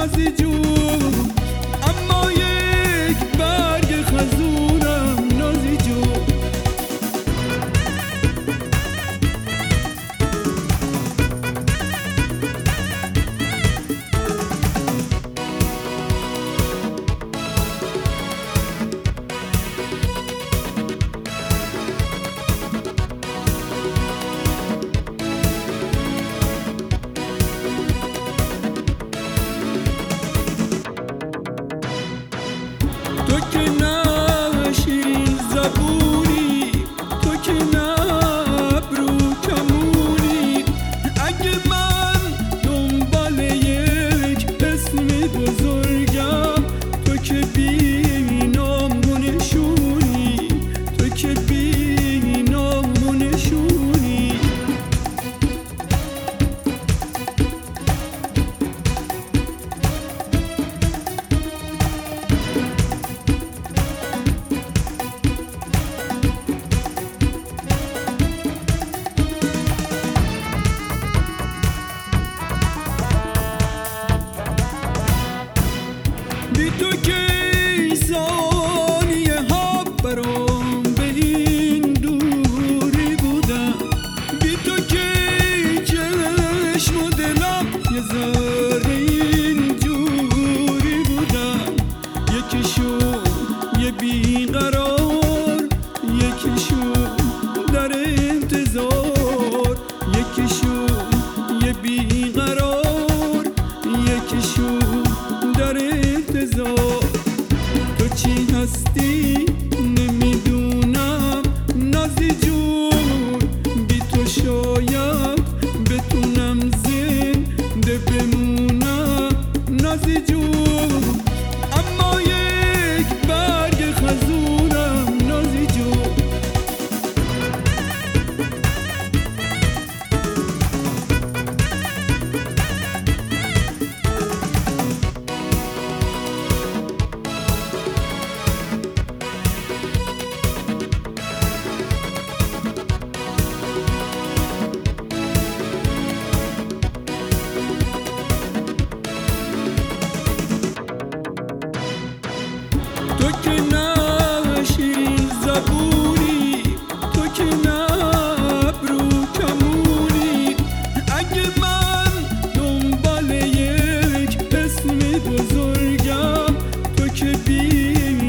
نازی جون، اما یک برگ خزونم نازی جون. تو که نه شیرین زبونی، تو که نه ابرو کمونی، اگه من دنبال یک اسم بزرگم، تو که بی نام و نشونی، تو که بی نام و نشونی. بی تو که ثانیه ها برام به این دوری بودم، بی تو که چشم و دلم یه ذره اینجوری بودم. یکیشون یه بیقرار، یکیشون در انتظار، یکیشون یه بیقرار، یکیشون در انتظار. تو چی هستی نمیدونم نازی جون، بی تو شاید بتونم زنده بمونم نازی جون، اما یک برگ خزونم نازی جون. تو که نه شیرین زبونی، تو که نه ابرو کمونی، اگه من دنبال یک اسم بزرگم، تو که بی